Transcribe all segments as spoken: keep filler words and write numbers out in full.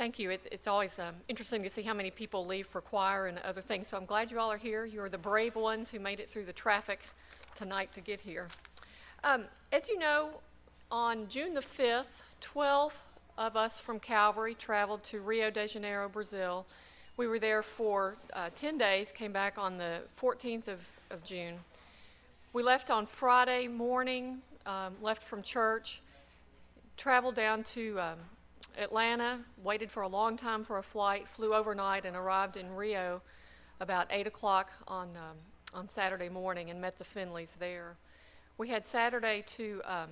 Thank you. It, it's always um, interesting to see how many people leave for choir and other things. So I'm glad you all are here. You're the brave ones who made it through the traffic tonight to get here. Um, as you know, on June the fifth, twelve of us from Calvary traveled to Rio de Janeiro, Brazil. We were there for uh, ten days, came back on the fourteenth of, of June. We left on Friday morning, um, left from church, traveled down to um, Atlanta, waited for a long time for a flight, flew overnight, and arrived in Rio about eight o'clock on um, on Saturday morning and met the Finleys there. We had Saturday to um,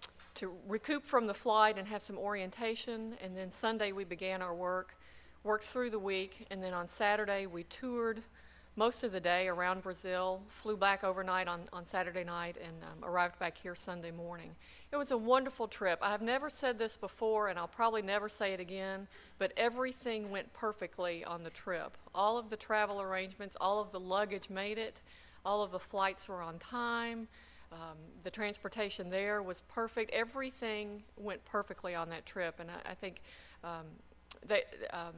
to recoup from the flight and have some orientation, and then Sunday we began our work, worked through the week, and then on Saturday we toured most of the day around Brazil, flew back overnight on, on Saturday night, and um, arrived back here Sunday morning. It was a wonderful trip. I have never said this before, and I'll probably never say it again, but everything went perfectly on the trip. All of the travel arrangements, all of the luggage made it, all of the flights were on time, um, the transportation there was perfect. Everything went perfectly on that trip, and I, I think um, they, um,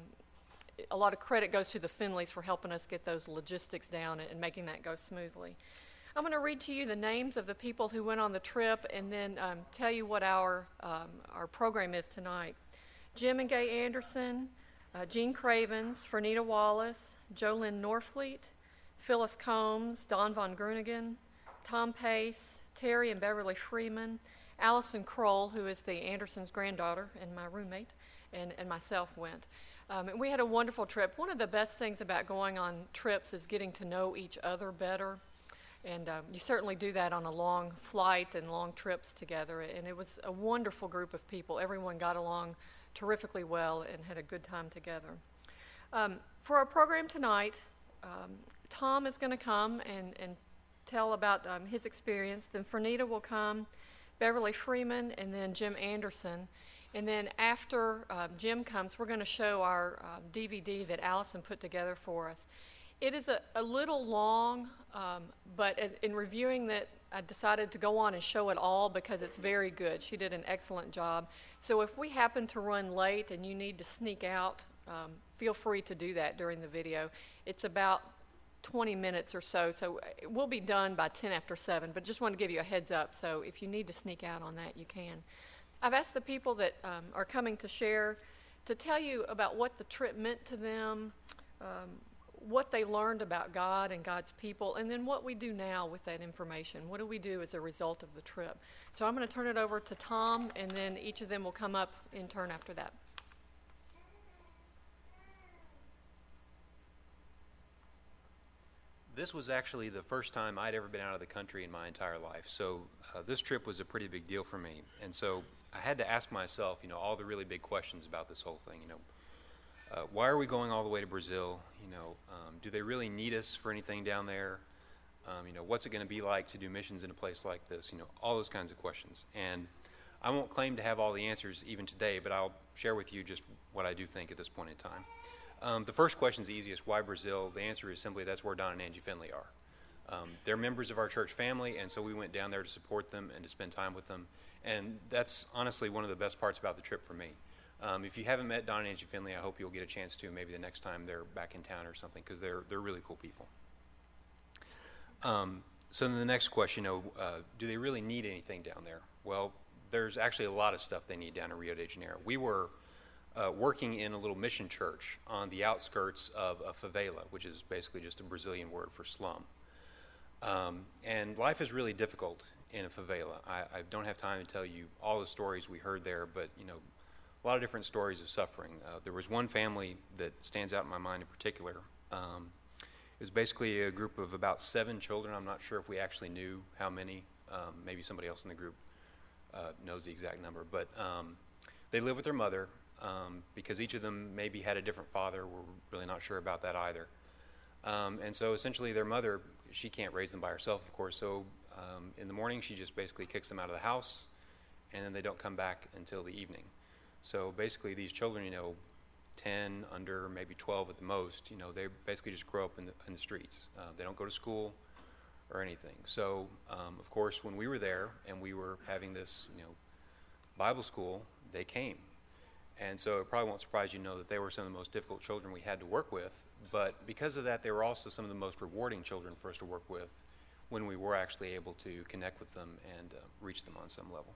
a lot of credit goes to the Finleys for helping us get those logistics down and, and making that go smoothly. I'm going to read to you the names of the people who went on the trip and then um, tell you what our um, our program is tonight. Jim and Gay Anderson, uh, Gene Cravens, Fernita Wallace, Jolynn Norfleet, Phyllis Combs, Don Von Gruningen, Tom Pace, Terry and Beverly Freeman, Allison Kroll, who is the Andersons' granddaughter and my roommate, and, and myself went. Um, and we had a wonderful trip. One of the best things about going on trips is getting to know each other better. And um, you certainly do that on a long flight and long trips together. And it was a wonderful group of people. Everyone got along terrifically well and had a good time together. Um, for our program tonight, um, Tom is going to come and, and tell about um, his experience. Then Fernita will come, Beverly Freeman, and then Jim Anderson. And then after uh, Jim comes, we're going to show our uh, D V D that Allison put together for us. It is a, a little long, um, but in, in reviewing that, I decided to go on and show it all because it's very good. She did an excellent job. So if we happen to run late and you need to sneak out, um, feel free to do that during the video. It's about twenty minutes or so, so we'll be done by ten after seven, but just want to give you a heads up. So if you need to sneak out on that, you can. I've asked the people that um, are coming to share to tell you about what the trip meant to them, um, what they learned about God and God's people, and then what we do now with that information. What do we do as a result of the trip? So I'm going to turn it over to Tom, and then each of them will come up in turn after that. This was actually the first time I'd ever been out of the country in my entire life, so uh, this trip was a pretty big deal for me. And so I had to ask myself, you know, all the really big questions about this whole thing. You know, uh, why are we going all the way to Brazil? You know, um, do they really need us for anything down there? Um, you know, what's it going to be like to do missions in a place like this? You know, all those kinds of questions. And I won't claim to have all the answers even today, but I'll share with you just what I do think at this point in time. Um, the first question is the easiest. Why Brazil? The answer is simply that's where Don and Angie Finley are. Um, they're members of our church family, and so we went down there to support them and to spend time with them. And that's honestly one of the best parts about the trip for me. Um, if you haven't met Don and Angie Finley, I hope you'll get a chance to maybe the next time they're back in town or something, because they're they're really cool people. Um, so then the next question, you know, uh, do they really need anything down there? Well, there's actually a lot of stuff they need down in Rio de Janeiro. We were uh, working in a little mission church on the outskirts of a favela, which is basically just a Brazilian word for slum. Um, and life is really difficult in a favela. I, I don't have time to tell you all the stories we heard there, but, you know, a lot of different stories of suffering. Uh, there was one family that stands out in my mind in particular. Um, it was basically a group of about seven children. I'm not sure if we actually knew how many. Um, maybe somebody else in the group uh, knows the exact number. But um, they lived with their mother um, because each of them maybe had a different father. We're really not sure about that either. Um, and so essentially their mother, she can't raise them by herself, of course, so um, in the morning she just basically kicks them out of the house, and then they don't come back until the evening. So basically these children, you know, ten, under maybe twelve at the most, you know, they basically just grow up in the, in the streets. Uh, they don't go to school or anything. So, um, of course, when we were there and we were having this, you know, Bible school, they came. And so it probably won't surprise you to know that they were some of the most difficult children we had to work with. But because of that, they were also some of the most rewarding children for us to work with when we were actually able to connect with them and uh, reach them on some level.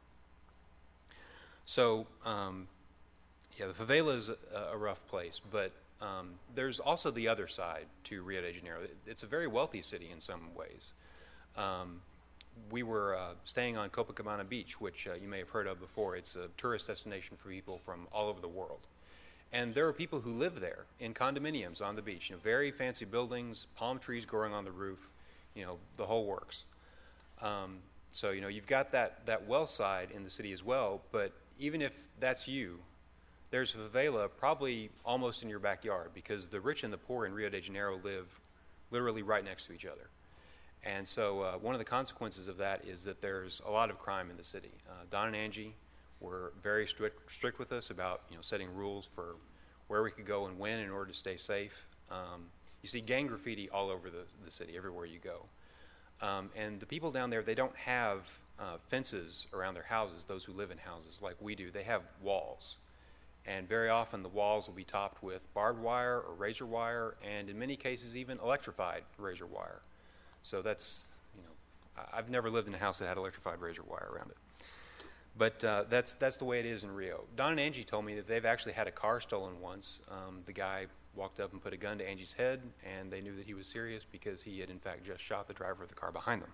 So, um, yeah, the favela is a, a rough place, but um, there's also the other side to Rio de Janeiro. It's a very wealthy city in some ways. Um, we were uh, staying on Copacabana Beach, which uh, you may have heard of before. It's a tourist destination for people from all over the world. And there are people who live there in condominiums on the beach, you know, very fancy buildings, palm trees growing on the roof, you know, the whole works. Um, so, you know, you've got that, that well side in the city as well, but even if that's you, there's a favela probably almost in your backyard, because the rich and the poor in Rio de Janeiro live literally right next to each other. And so uh, one of the consequences of that is that there's a lot of crime in the city. Uh, Don and Angie were very strict, strict with us about, you know, setting rules for where we could go and when in order to stay safe. Um, you see gang graffiti all over the, the city, everywhere you go. Um, and the people down there, they don't have uh, fences around their houses, those who live in houses like we do. They have walls. And very often the walls will be topped with barbed wire or razor wire, and in many cases even electrified razor wire. So that's, you know, I've never lived in a house that had electrified razor wire around it. But uh, that's that's the way it is in Rio. Don and Angie told me that they've actually had a car stolen once. Um, the guy walked up and put a gun to Angie's head, and they knew that he was serious because he had in fact just shot the driver of the car behind them.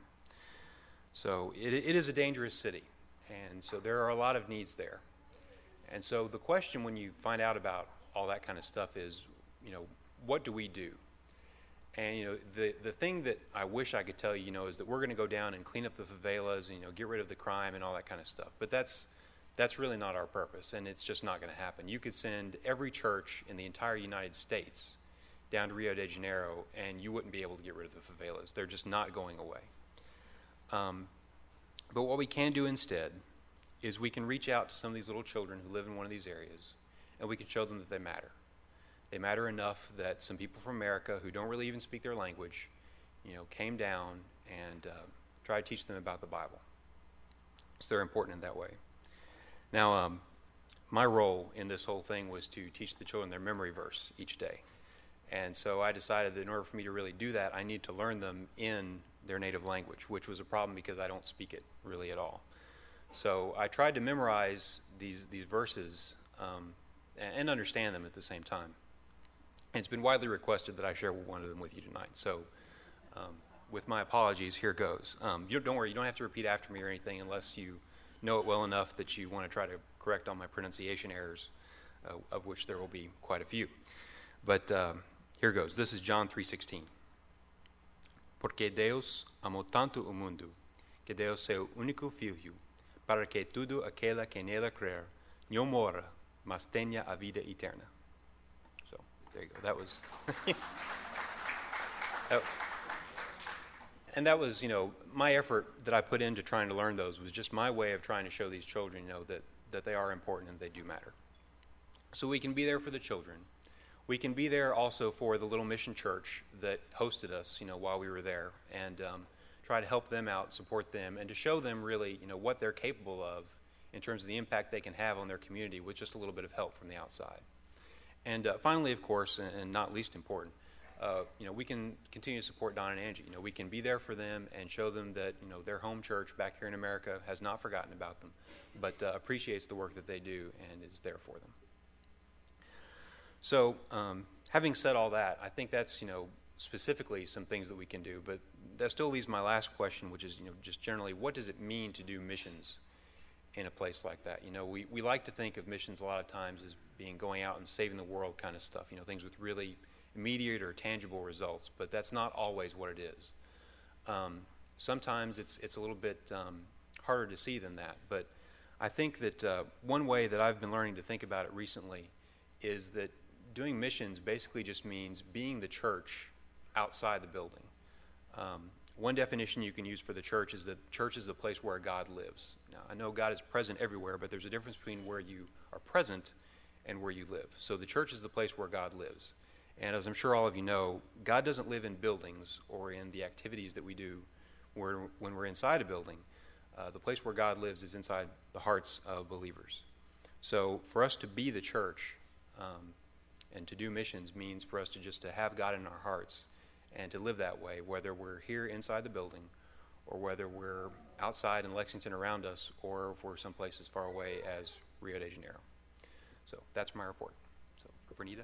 So it, it is a dangerous city, and so there are a lot of needs there. And so the question when you find out about all that kind of stuff is, you know, what do we do? And, you know, the, the thing that I wish I could tell you, you know, is that we're going to go down and clean up the favelas and, you know, get rid of the crime and all that kind of stuff. But that's, that's really not our purpose, and it's just not going to happen. You could send every church in the entire United States down to Rio de Janeiro, and you wouldn't be able to get rid of the favelas. They're just not going away. Um, but what we can do instead is we can reach out to some of these little children who live in one of these areas, and we can show them that they matter. They matter enough that some people from America who don't really even speak their language, you know, came down and uh, tried to teach them about the Bible. So they're important in that way. Now, um, my role in this whole thing was to teach the children their memory verse each day. And so I decided that in order for me to really do that, I need to learn them in their native language, which was a problem because I don't speak it really at all. So I tried to memorize these, these verses um, and, and understand them at the same time. And it's been widely requested that I share one of them with you tonight. So um, with my apologies, here goes. Um, you, don't worry, you don't have to repeat after me or anything unless you know it well enough that you want to try to correct all my pronunciation errors, uh, of which there will be quite a few. But uh, here goes. This is John three sixteen. Porque Deus amou tanto o mundo, que deu seu único filho, para que tudo aquele que nele crer não morra, mas tenha a vida eterna. So, there you go. That was... that, and that was, you know, my effort that I put into trying to learn those was just my way of trying to show these children, you know, that, that they are important and they do matter. So we can be there for the children. We can be there also for the little mission church that hosted us, you know, while we were there, and um, try to help them out, support them, and to show them really, you know, what they're capable of in terms of the impact they can have on their community with just a little bit of help from the outside. And uh, finally, of course, and, and not least important, uh, you know, we can continue to support Don and Angie. You know, we can be there for them and show them that, you know, their home church back here in America has not forgotten about them, but uh, appreciates the work that they do and is there for them. So, um, having said all that, I think that's, you know, specifically some things that we can do, but that still leaves my last question, which is, you know, just generally, what does it mean to do missions in a place like that? You know, we, we like to think of missions a lot of times as being going out and saving the world kind of stuff, you know, things with really immediate or tangible results, but that's not always what it is. Um, sometimes it's, it's a little bit um, harder to see than that, but I think that uh, one way that I've been learning to think about it recently is that doing missions basically just means being the church outside the building. Um, one definition you can use for the church is that church is the place where God lives. Now, I know God is present everywhere, but there's a difference between where you are present and where you live. So the church is the place where God lives. And as I'm sure all of you know, God doesn't live in buildings or in the activities that we do where, when we're inside a building. Uh, the place where God lives is inside the hearts of believers. So for us to be the church um, and to do missions means for us to just to have God in our hearts and to live that way, whether we're here inside the building or whether we're outside in Lexington around us or if we're someplace as far away as Rio de Janeiro. So that's my report. So, Vernita.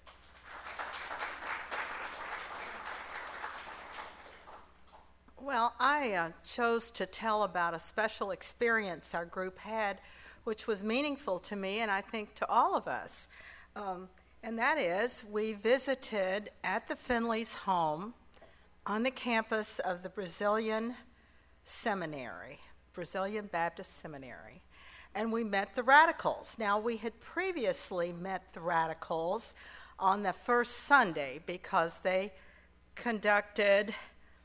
Well, I uh, chose to tell about a special experience our group had, which was meaningful to me and I think to all of us. Um, and that is, we visited at the Finley's home on the campus of the Brazilian Seminary, Brazilian Baptist Seminary. And we met the Radicals. Now, we had previously met the Radicals on the first Sunday because they conducted,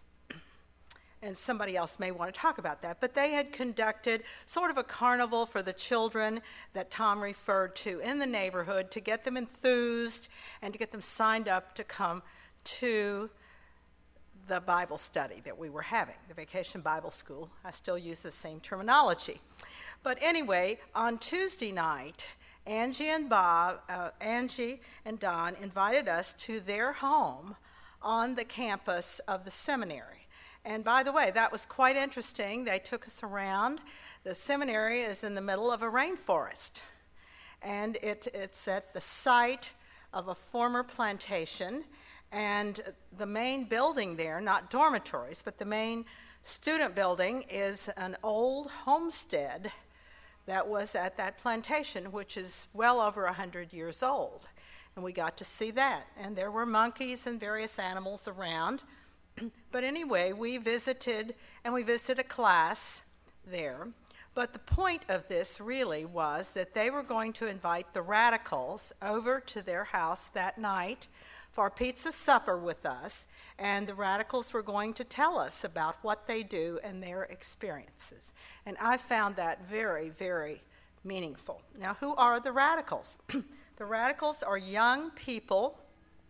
and somebody else may want to talk about that, but they had conducted sort of a carnival for the children that Tom referred to in the neighborhood to get them enthused and to get them signed up to come to the Bible study that we were having, the Vacation Bible School. I still use the same terminology. But anyway, on Tuesday night, Angie and Bob, uh, Angie and Don invited us to their home on the campus of the seminary. And by the way, that was quite interesting. They took us around. The seminary is in the middle of a rainforest, and it, it's at the site of a former plantation. And the main building there, not dormitories, but the main student building is an old homestead that was at that plantation, which is well over one hundred years old. And we got to see that. And there were monkeys and various animals around. But anyway, we visited, and we visited a class there. But the point of this really was that they were going to invite the Radicals over to their house that night for pizza supper with us, and the Radicals were going to tell us about what they do and their experiences. And I found that very, very meaningful. Now, who are the Radicals? The Radicals are young people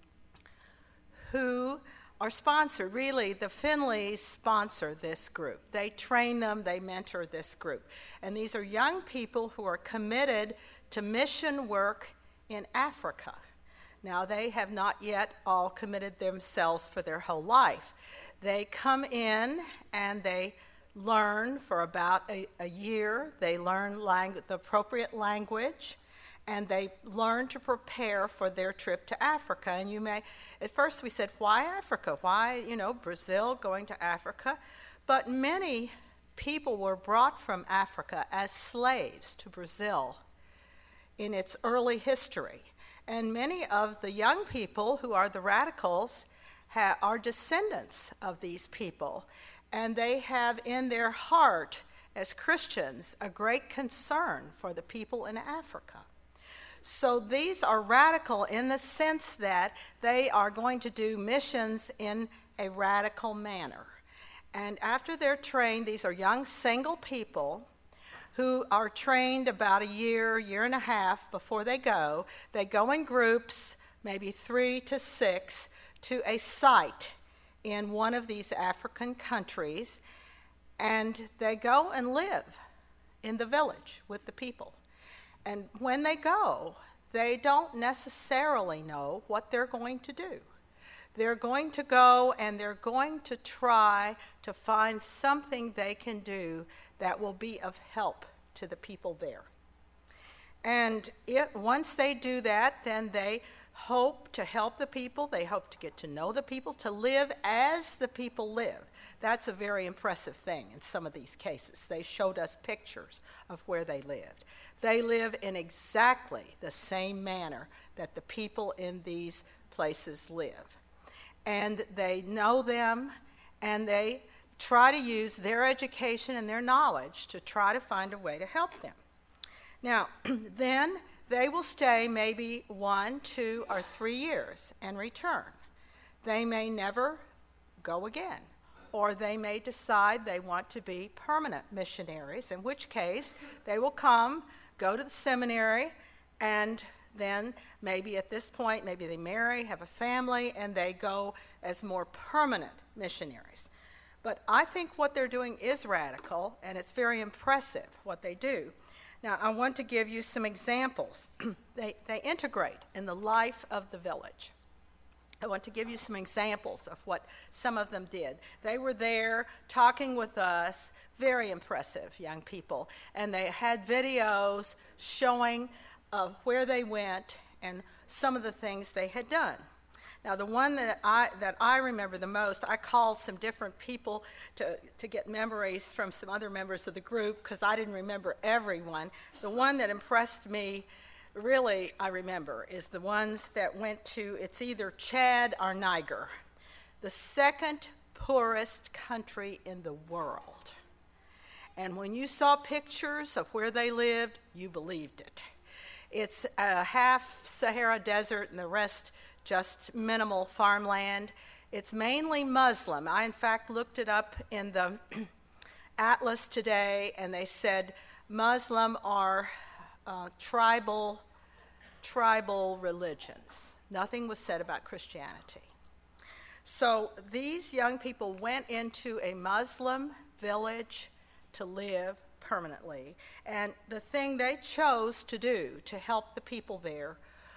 who are sponsored. Really, the Finleys sponsor this group. They train them, they mentor this group. And these are young people who are committed to mission work in Africa. Now, they have not yet all committed themselves for their whole life. They come in and they learn for about a, a year. They learn langu- the appropriate language, and they learn to prepare for their trip to Africa. And you may, at first we said, why Africa? Why, you know, Brazil, going to Africa? But many people were brought from Africa as slaves to Brazil in its early history. And many of the young people who are the Radicals ha- are descendants of these people. And they have in their heart, as Christians, a great concern for the people in Africa. So these are radical in the sense that they are going to do missions in a radical manner. And after they're trained, these are young single people who are trained about a year, year and a half before they go. They go in groups, maybe three to six, to a site in one of these African countries, and they go and live in the village with the people. And when they go, they don't necessarily know what they're going to do. They're going to go and they're going to try to find something they can do that will be of help to the people there. And it, once they do that, then they hope to help the people. They hope to get to know the people, to live as the people live. That's a very impressive thing in some of these cases. They showed us pictures of where they lived. They live in exactly the same manner that the people in these places live. And they know them, and they try to use their education and their knowledge to try to find a way to help them. Now, then they will stay maybe one, two, or three years and return. They may never go again, or they may decide they want to be permanent missionaries, in which case they will come, go to the seminary, and then maybe at this point, maybe they marry, have a family, and they go as more permanent missionaries. But I think what they're doing is radical, and it's very impressive what they do. Now, I want to give you some examples. they, they integrate in the life of the village. I want to give you some examples of what some of them did. They were there talking with us, very impressive young people, and they had videos showing uh, where they went and some of the things they had done. Now, the one that I, that I remember the most, I called some different people to, to get memories from some other members of the group because I didn't remember everyone. The one that impressed me, really, I remember, is the ones that went to, it's either Chad or Niger, the second poorest country in the world. And when you saw pictures of where they lived, you believed it. It's a half Sahara desert and the rest just minimal farmland. It's mainly Muslim. I, in fact, looked it up in the Atlas today, and they said Muslim are uh, tribal, tribal religions. Nothing was said about Christianity. So these young people went into a Muslim village to live permanently. And the thing they chose to do to help the people there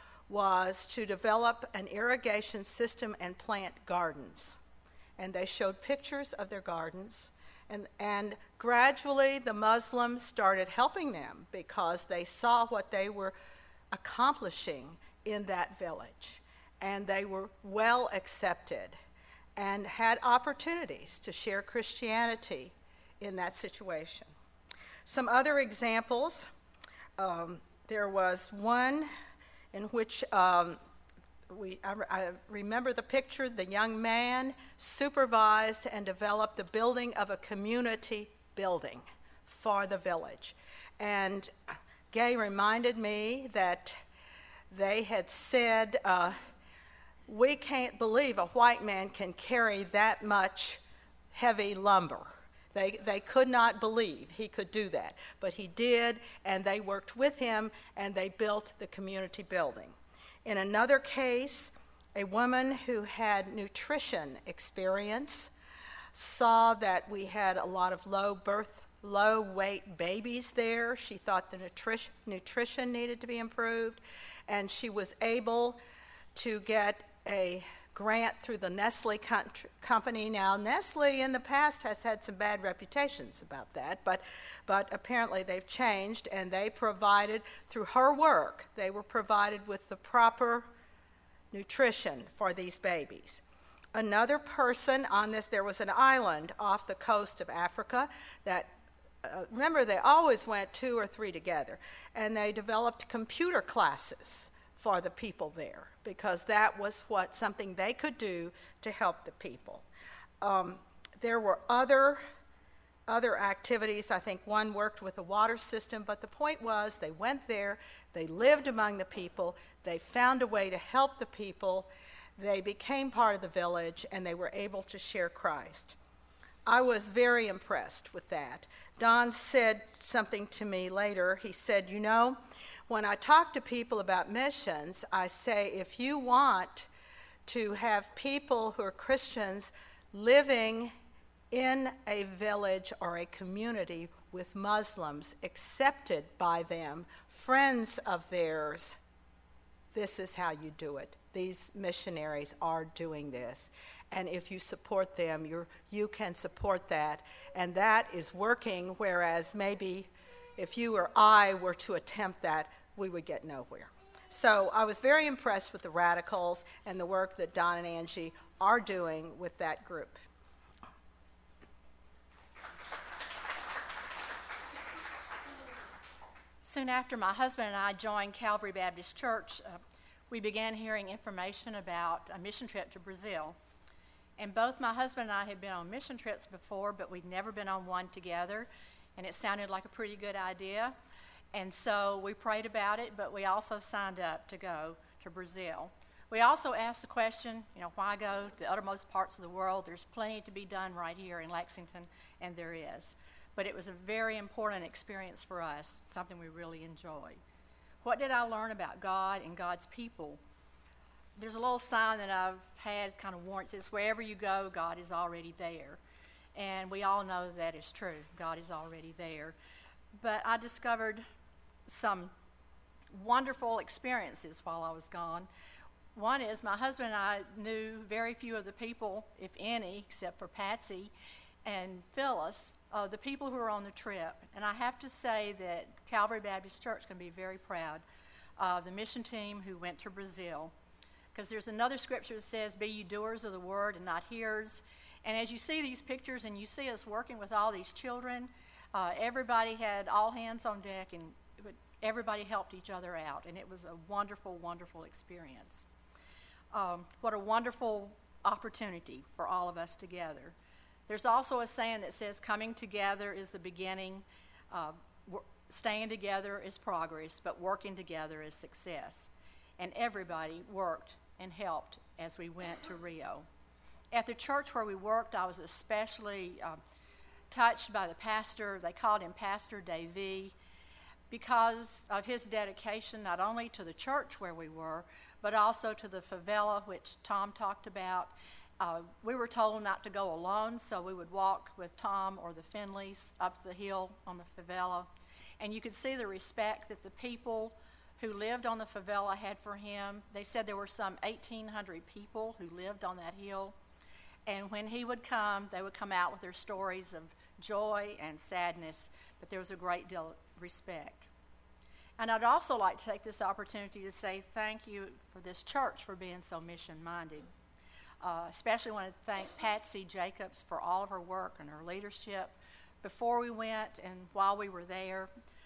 was to develop an irrigation system and plant gardens. And they showed pictures of their gardens. And, and gradually the Muslims started helping them because they saw what they were accomplishing in that village. And they were well accepted and had opportunities to share Christianity in that situation. Some other examples, um, there was one in which um, we, I, I remember the picture, the young man supervised and developed the building of a community building for the village. And Gay reminded me that they had said, uh, we can't believe a white man can carry that much heavy lumber. They, they could not believe he could do that, but he did, and they worked with him, and they built the community building. In another case, a woman who had nutrition experience saw that we had a lot of low birth, low weight babies there. She thought the nutrition, nutrition needed to be improved, and she was able to get a grant through the Nestle company. Now, Nestle in the past has had some bad reputations about that, but, but apparently they've changed, and they provided, through her work, they were provided with the proper nutrition for these babies. Another person on this, there was an island off the coast of Africa that, uh, remember, they always went two or three together, and they developed computer classes for the people there, because that was what something they could do to help the people. Um, there were other, other activities. I think one worked with the water system, but the point was they went there, they lived among the people, they found a way to help the people, they became part of the village, and they were able to share Christ. I was very impressed with that. Don said something to me later. He said, you know, when I talk to people about missions, I say, if you want to have people who are Christians living in a village or a community with Muslims, accepted by them, friends of theirs, this is how you do it. These missionaries are doing this. And if you support them, you're, you can support that. And that is working, whereas maybe if you or I were to attempt that, we would get nowhere. So I was very impressed with the Radicals and the work that Don and Angie are doing with that group. Soon after my husband and I joined Calvary Baptist Church, uh, we began hearing information about a mission trip to Brazil. And both my husband and I had been on mission trips before, but we'd never been on one together, and it sounded like a pretty good idea. And so we prayed about it, but we also signed up to go to Brazil. We also asked the question, you know, why go to the uttermost parts of the world? There's plenty to be done right here in Lexington, and there is. But it was a very important experience for us, something we really enjoyed. What did I learn about God and God's people? There's a little sign that I've had kind of warrants. It's wherever you go, God is already there. And we all know that is true. God is already there. But I discovered some wonderful experiences while I was gone. One is my husband and I knew very few of the people, if any, except for Patsy and Phyllis, uh, the people who were on the trip. And I have to say that Calvary Baptist Church can be very proud of the mission team who went to Brazil. Because there's another scripture that says, be ye doers of the word and not hearers. And as you see these pictures and you see us working with all these children, uh, everybody had all hands on deck and everybody helped each other out. And it was a wonderful, wonderful experience. Um, what a wonderful opportunity for all of us together. There's also a saying that says, coming together is the beginning, uh, staying together is progress, but working together is success. And everybody worked and helped as we went to Rio. At the church where we worked, I was especially uh, touched by the pastor. They called him Pastor Davy because of his dedication not only to the church where we were, but also to the favela, which Tom talked about. Uh, we were told not to go alone, so we would walk with Tom or the Finleys up the hill on the favela. And you could see the respect that the people who lived on the favela had for him. They said there were some eighteen hundred people who lived on that hill. And when he would come, they would come out with their stories of joy and sadness, but there was a great deal of respect. And I'd also like to take this opportunity to say thank you for this church for being so mission-minded. Uh, especially want to thank Patsy Jacobs for all of her work and her leadership before we went and while we were there.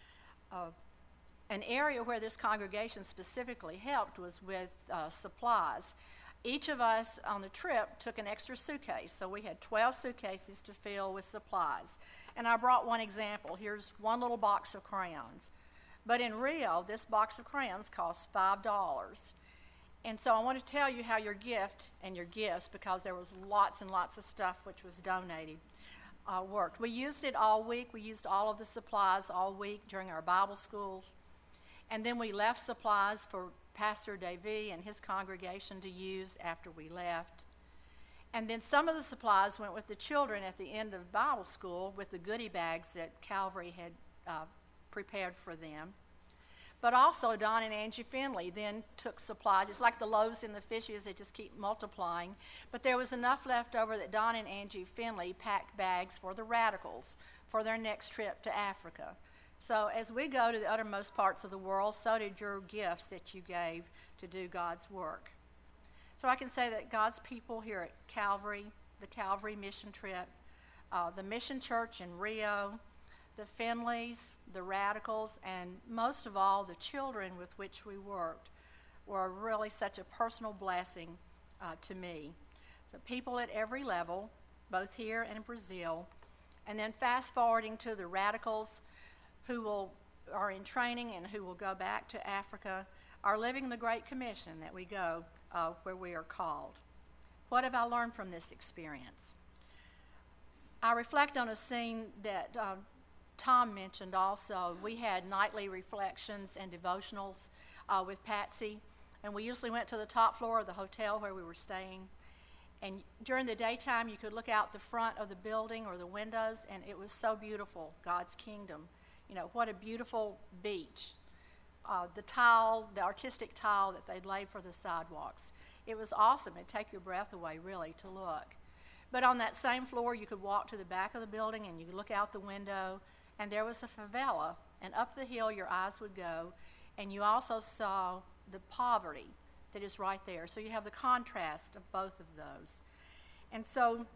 Uh, an area where this congregation specifically helped was with uh, supplies. Each of us on the trip took an extra suitcase, so we had twelve suitcases to fill with supplies. And I brought one example. Here's one little box of crayons. But in Rio, this box of crayons cost five dollars. And so I want to tell you how your gift and your gifts, because there was lots and lots of stuff which was donated, uh, worked. We used it all week. We used all of the supplies all week during our Bible schools. And then we left supplies for Pastor Davy and his congregation to use after we left. And then some of the supplies went with the children at the end of Bible school with the goodie bags that Calvary had uh, prepared for them. But also Don and Angie Finley then took supplies. It's like the loaves and the fishes, they just keep multiplying. But there was enough left over that Don and Angie Finley packed bags for the Radicals for their next trip to Africa. So as we go to the uttermost parts of the world, so did your gifts that you gave to do God's work. So I can say that God's people here at Calvary, the Calvary mission trip, uh, the mission church in Rio, the Finleys, the Radicals, and most of all, the children with which we worked were really such a personal blessing uh, to me. So people at every level, both here and in Brazil, and then fast forwarding to the Radicals who will are in training and who will go back to Africa, are living the Great Commission that we go uh, where we are called. What have I learned from this experience? I reflect on a scene that uh, Tom mentioned also. We had nightly reflections and devotionals uh, with Patsy, and we usually went to the top floor of the hotel where we were staying. And during the daytime, you could look out the front of the building or the windows, and it was so beautiful, God's kingdom. You know, what a beautiful beach. Uh, the tile, the artistic tile that they'd laid for the sidewalks. It was awesome. It'd take your breath away, really, to look. But on that same floor, you could walk to the back of the building, and you could look out the window, and there was a favela, and up the hill your eyes would go, and you also saw the poverty that is right there. So you have the contrast of both of those. And so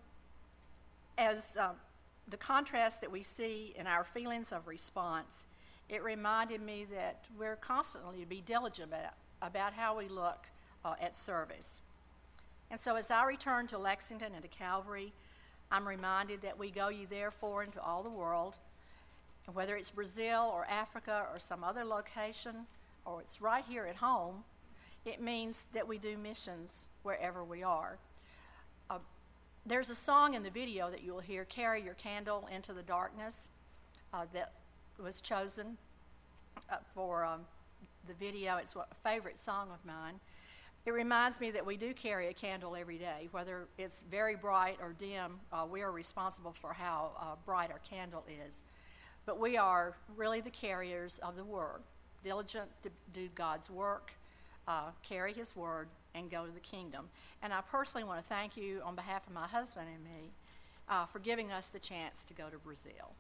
as um, the contrast that we see in our feelings of response, it reminded me that we're constantly to be diligent about, about how we look uh, at service. And so as I return to Lexington and to Calvary, I'm reminded that we go ye therefore into all the world, and whether it's Brazil or Africa or some other location, or it's right here at home, it means that we do missions wherever we are. Uh, there's a song in the video that you'll hear, Carry Your Candle into the Darkness, uh, that was chosen uh, for um, the video. It's a favorite song of mine. It reminds me that we do carry a candle every day, whether it's very bright or dim. Uh, we are responsible for how uh, bright our candle is. but we are really the carriers of the word, diligent to do God's work, uh, carry his word, and go to the kingdom. And I personally want to thank you on behalf of my husband and me uh, for giving us the chance to go to Brazil.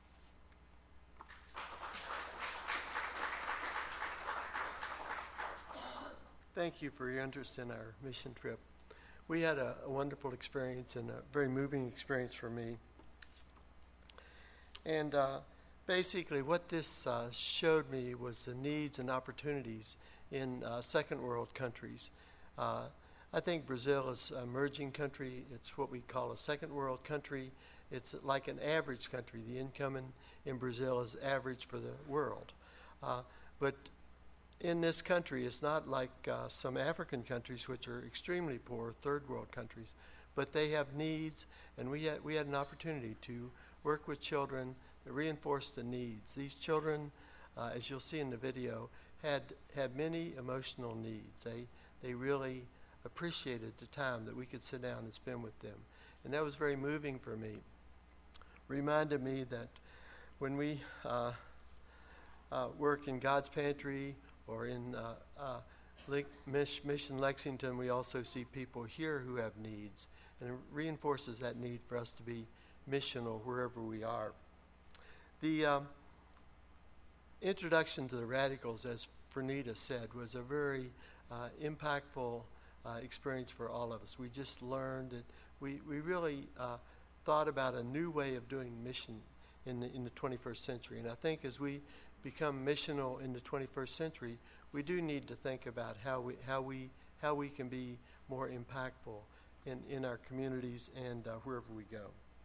Thank you for your interest in our mission trip. We had a, a wonderful experience and a very moving experience for me. And uh, basically what this uh, showed me was the needs and opportunities in uh, second world countries. Uh, I think Brazil is an emerging country. It's what we call a second world country. It's like an average country. The income in, in Brazil is average for the world. Uh, but in this country, it's not like uh, some African countries which are extremely poor, third world countries, but they have needs, and we had, we had an opportunity to work with children to reinforce the needs. These children, uh, as you'll see in the video, had, had many emotional needs. They, they really appreciated the time that we could sit down and spend with them. And that was very moving for me. Reminded me that when we uh, uh, work in God's Pantry or in uh, uh, Mission Lexington, we also see people here who have needs, and it reinforces that need for us to be missional wherever we are. The um, introduction to the Radicals, as Fernita said, was a very uh, impactful uh, experience for all of us. We just learned that we, we really uh, thought about a new way of doing mission in the, in the twenty-first century. And I think as we become missional in the twenty-first century, we do need to think about how we how we how we can be more impactful in, in our communities and uh, wherever we go.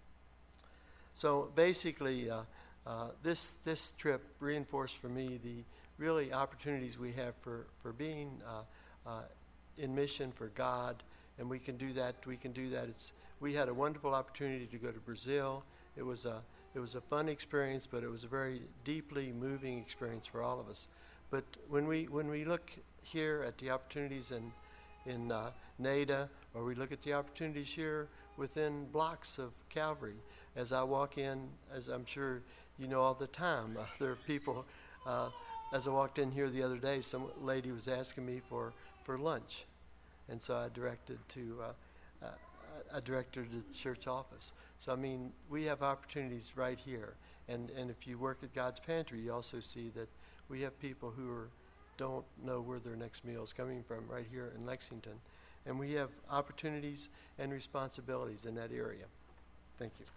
So basically, uh, uh, this this trip reinforced for me the really opportunities we have for for being uh, uh, in mission for God, and we can do that. We can do that. It's we had a wonderful opportunity to go to Brazil. It was a It was a fun experience, but it was a very deeply moving experience for all of us. But when we when we look here at the opportunities in in uh, NADA, or we look at the opportunities here within blocks of Calvary, as I walk in, as I'm sure you know all the time, uh, there are people. Uh, as I walked in here the other day, some lady was asking me for, for lunch, and so I directed to. Uh, uh, I directed her to the church office. So, I mean, we have opportunities right here. And, and if you work at God's Pantry, you also see that we have people who are, don't know where their next meal is coming from right here in Lexington. And we have opportunities and responsibilities in that area. Thank you.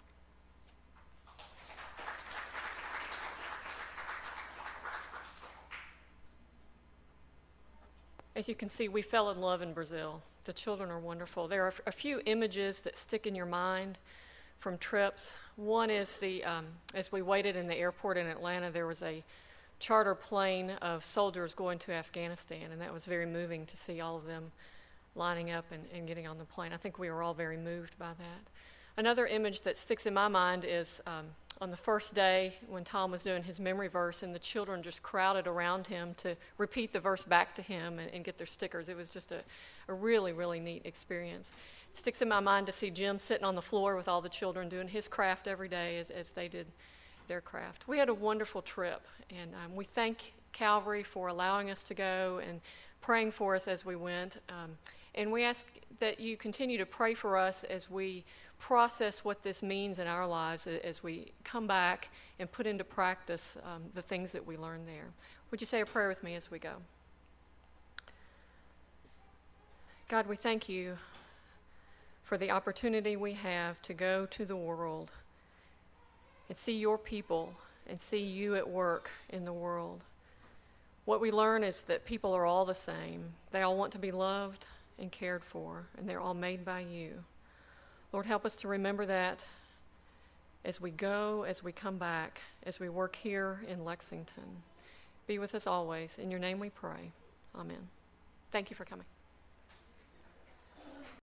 As you can see, we fell in love in Brazil. The children are wonderful. There are a few images that stick in your mind from trips. One is the, um, as we waited in the airport in Atlanta, there was a charter plane of soldiers going to Afghanistan, and that was very moving to see all of them lining up and, and getting on the plane. I think we were all very moved by that. Another image that sticks in my mind is um, on the first day when Tom was doing his memory verse, and the children just crowded around him to repeat the verse back to him and, and get their stickers. It was just a, a really, really neat experience. It sticks in my mind to see Jim sitting on the floor with all the children doing his craft every day as, as they did their craft. We had a wonderful trip, and um, we thank Calvary for allowing us to go and praying for us as we went. Um, and we ask that you continue to pray for us as we process what this means in our lives as we come back and put into practice um, the things that we learned there. Would you say a prayer with me as we go? God, we thank you for the opportunity we have to go to the world and see your people and see you at work in the world. What we learn is that people are all the same. They all want to be loved and cared for, and they're all made by you. Lord, help us to remember that as we go, as we come back, as we work here in Lexington. Be with us always. In your name we pray. Amen. Thank you for coming.